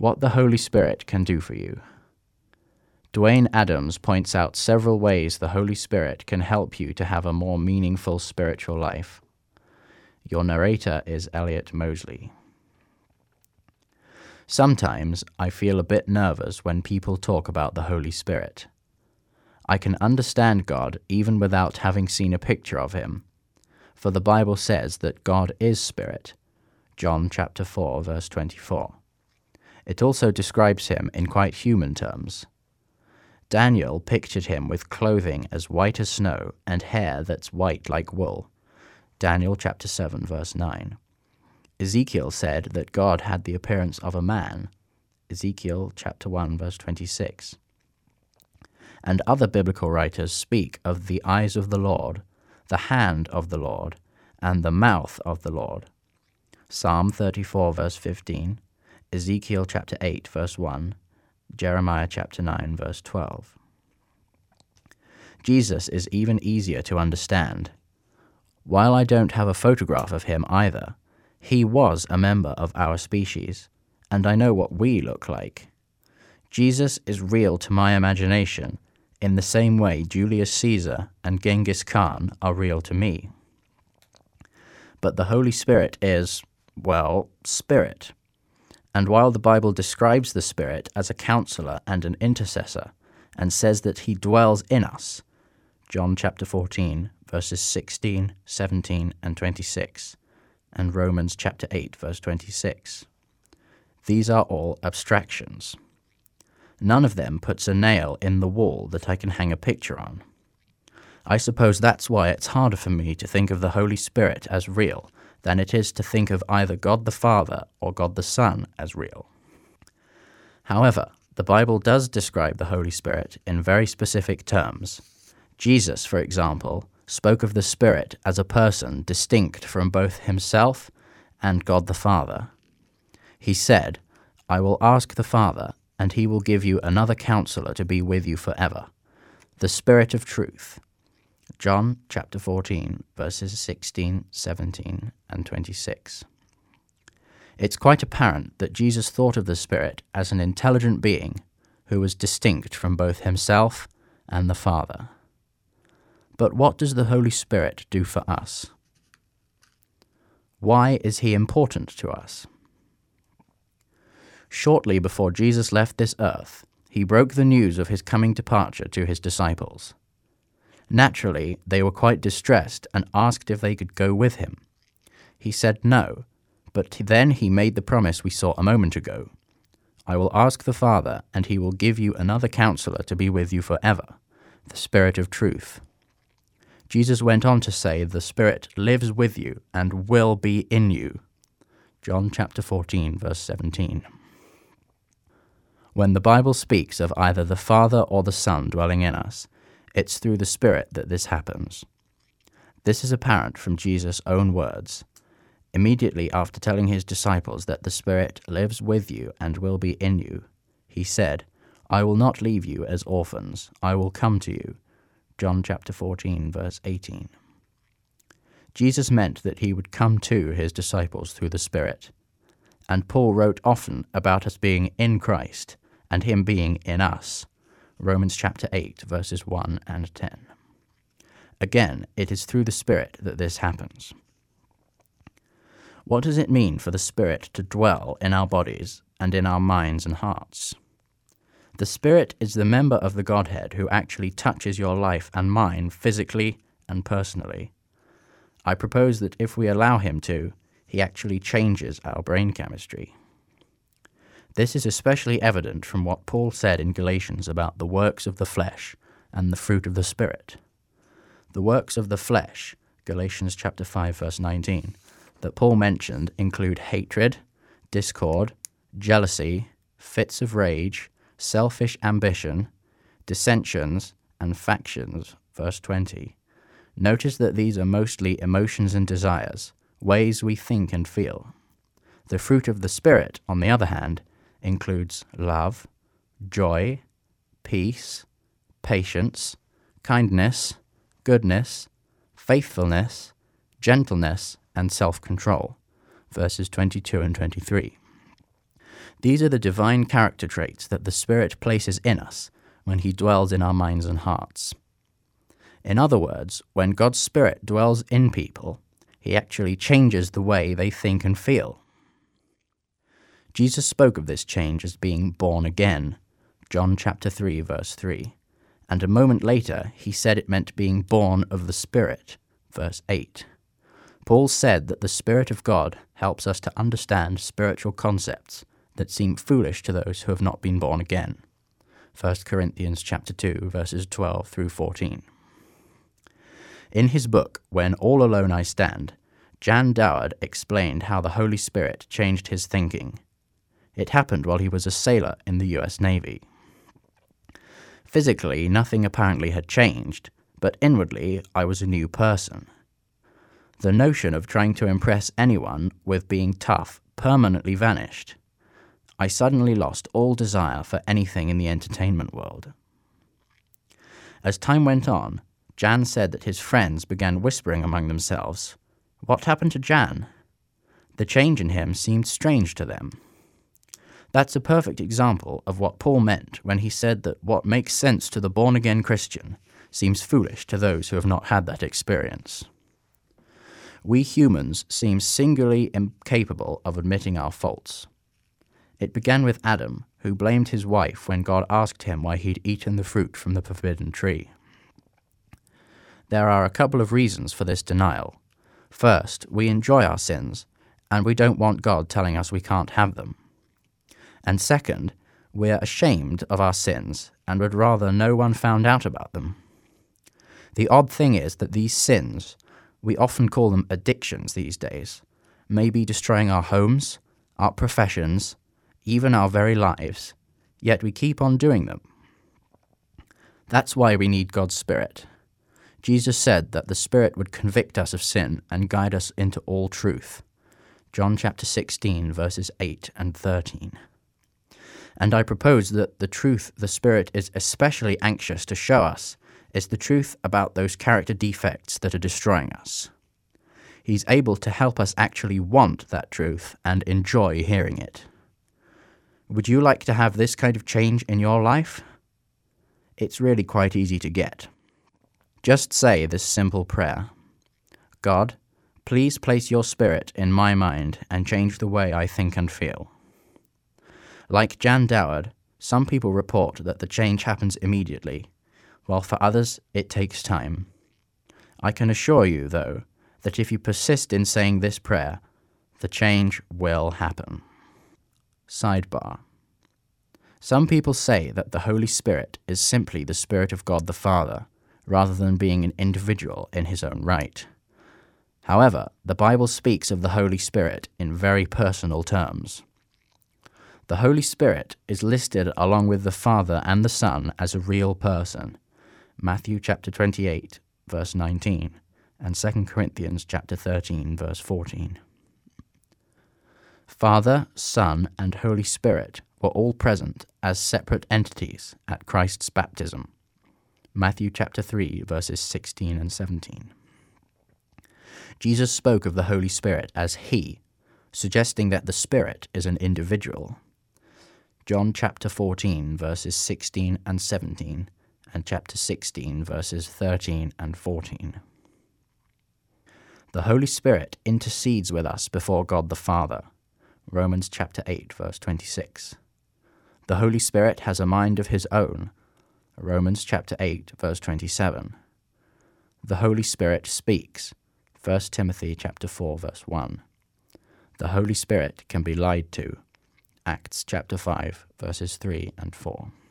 What the Holy Spirit can do for you. Dwayne Adams points out several ways the Holy Spirit can help you to have a more meaningful spiritual life. Your narrator is Elliot Mosley. Sometimes I feel a bit nervous when people talk about the Holy Spirit. I can understand God even without having seen a picture of him, for the Bible says that God is spirit, John chapter 4, verse 24. It also describes him in quite human terms. Daniel pictured him with clothing as white as snow and hair that's white like wool, Daniel chapter 7, verse 9. Ezekiel said that God had the appearance of a man, Ezekiel chapter 1, verse 26. And other biblical writers speak of the eyes of the Lord, the hand of the Lord, and the mouth of the Lord. Psalm 34, verse 15, Ezekiel chapter 8, verse 1, Jeremiah chapter 9, verse 12. Jesus is even easier to understand. While I don't have a photograph of him either, he was a member of our species, and I know what we look like. Jesus is real to my imagination, in the same way Julius Caesar and Genghis Khan are real to me. But the Holy Spirit is, well, spirit. And while the Bible describes the Spirit as a counselor and an intercessor, and says that he dwells in us, John chapter 14, verses 16, 17, and 26, and Romans chapter 8, verse 26. These are all abstractions. None of them puts a nail in the wall that I can hang a picture on. I suppose that's why it's harder for me to think of the Holy Spirit as real than it is to think of either God the Father or God the Son as real. However, the Bible does describe the Holy Spirit in very specific terms. Jesus, for example, spoke of the Spirit as a person distinct from both himself and God the Father. He said, "I will ask the Father, and he will give you another counselor to be with you forever, the Spirit of truth." John chapter 14, verses 16, 17, and 26. It's quite apparent that Jesus thought of the Spirit as an intelligent being who was distinct from both himself and the Father. But what does the Holy Spirit do for us? Why is he important to us? Shortly before Jesus left this earth, he broke the news of his coming departure to his disciples. Naturally, they were quite distressed and asked if they could go with him. He said no, but then he made the promise we saw a moment ago. "I will ask the Father, and he will give you another counselor to be with you forever, the Spirit of truth." Jesus went on to say the Spirit lives with you and will be in you. John chapter 14, verse 17. When the Bible speaks of either the Father or the Son dwelling in us, it's through the Spirit that this happens. This is apparent from Jesus' own words. Immediately after telling his disciples that the Spirit lives with you and will be in you, he said, "I will not leave you as orphans, I will come to you." John chapter 14, verse 18. Jesus meant that he would come to his disciples through the Spirit. And Paul wrote often about us being in Christ and him being in us. Romans chapter 8, verses 1 and 10. Again, it is through the Spirit that this happens. What does it mean for the Spirit to dwell in our bodies and in our minds and hearts? The Spirit is the member of the Godhead who actually touches your life and mine physically and personally. I propose that if we allow him to, he actually changes our brain chemistry. This is especially evident from what Paul said in Galatians about the works of the flesh and the fruit of the Spirit. The works of the flesh, Galatians chapter 5, verse 19, that Paul mentioned include hatred, discord, jealousy, fits of rage, selfish ambition, dissensions, and factions, verse 20. Notice that these are mostly emotions and desires, ways we think and feel. The fruit of the Spirit, on the other hand, includes love, joy, peace, patience, kindness, goodness, faithfulness, gentleness, and self-control, verses 22 and 23. These are the divine character traits that the Spirit places in us when he dwells in our minds and hearts. In other words, when God's Spirit dwells in people, he actually changes the way they think and feel. Jesus spoke of this change as being born again, John chapter 3, verse 3, and a moment later he said it meant being born of the Spirit, verse 8. Paul said that the Spirit of God helps us to understand spiritual concepts that seem foolish to those who have not been born again, 1 Corinthians chapter 2, verses 12 through 14. In his book, When All Alone I Stand, Jan Doward explained how the Holy Spirit changed his thinking. It happened while he was a sailor in the U.S. Navy. Physically, nothing apparently had changed, but inwardly, I was a new person. The notion of trying to impress anyone with being tough permanently vanished. I suddenly lost all desire for anything in the entertainment world. As time went on, Jan said that his friends began whispering among themselves, "What happened to Jan?" The change in him seemed strange to them. That's a perfect example of what Paul meant when he said that what makes sense to the born-again Christian seems foolish to those who have not had that experience. We humans seem singularly incapable of admitting our faults. It began with Adam, who blamed his wife when God asked him why he'd eaten the fruit from the forbidden tree. There are a couple of reasons for this denial. First, we enjoy our sins, and we don't want God telling us we can't have them. And second, we're ashamed of our sins and would rather no one found out about them. The odd thing is that these sins, we often call them addictions these days, may be destroying our homes, our professions, even our very lives, yet we keep on doing them. That's why we need God's Spirit. Jesus said that the Spirit would convict us of sin and guide us into all truth. John chapter 16, verses 8 and 13. And I propose that the truth the Spirit is especially anxious to show us is the truth about those character defects that are destroying us. He's able to help us actually want that truth and enjoy hearing it. Would you like to have this kind of change in your life? It's really quite easy to get. Just say this simple prayer. God, please place your Spirit in my mind and change the way I think and feel. Like Jan Doward, some people report that the change happens immediately, while for others it takes time. I can assure you, though, that if you persist in saying this prayer, the change will happen. Sidebar. Some people say that the Holy Spirit is simply the Spirit of God the Father, rather than being an individual in his own right. However, the Bible speaks of the Holy Spirit in very personal terms. The Holy Spirit is listed along with the Father and the Son as a real person, Matthew chapter 28, verse 19, and 2 Corinthians chapter 13, verse 14. Father, Son, and Holy Spirit were all present as separate entities at Christ's baptism, Matthew chapter 3, verses 16 and 17. Jesus spoke of the Holy Spirit as He, suggesting that the Spirit is an individual. John chapter 14, verses 16 and 17, and chapter 16, verses 13 and 14. The Holy Spirit intercedes with us before God the Father, Romans chapter 8, verse 26. The Holy Spirit has a mind of His own, Romans chapter 8, verse 27. The Holy Spirit speaks, 1 Timothy chapter 4, verse 1. The Holy Spirit can be lied to, Acts chapter 5, verses 3 and 4.